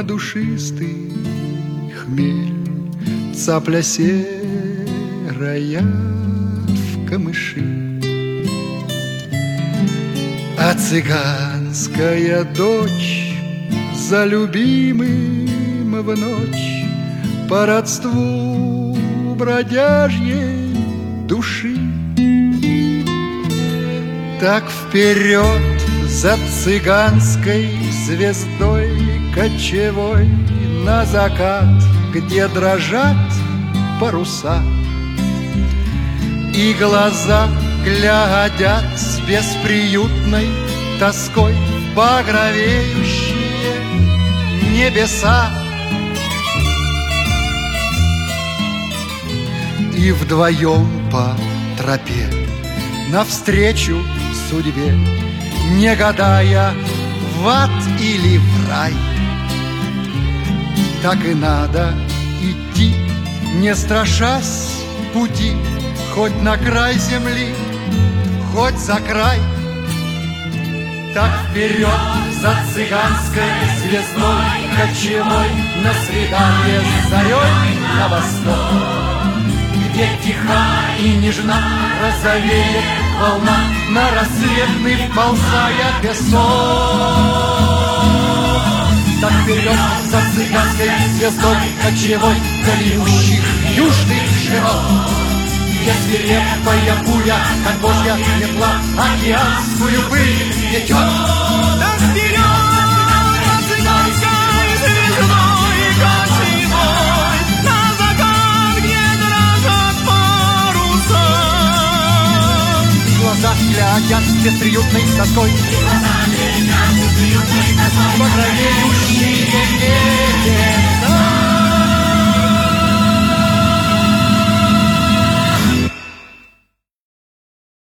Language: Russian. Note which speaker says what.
Speaker 1: душистый хмель, цапля серая в камыши. А цыганская дочь за любимым в ночь по родству бродяжьей души. Так вперед за цыганской звездой кочевой на закат, где дрожат паруса, и глаза глядят с бесприютной тоской в багровеющие небеса. И вдвоем по тропе навстречу судьбе, не гадая, в ад или в рай, так и надо идти, не страшась пути, хоть на край земли, хоть за край. Так вперед за цыганской звездой кочевой на свидание с зарей на восток, где тиха и нежна розовеет волна, на рассветный вползая песок. Так вперед за цыганской звездой кочевой длиннущих южных широт, где свирепая буря, как божья метла, океанскую пыль метет.
Speaker 2: Так вперед за цыганской звездой кочевой на закат, где дрожат паруса.
Speaker 1: Глаза глядят бесприютной тоской, багровеющие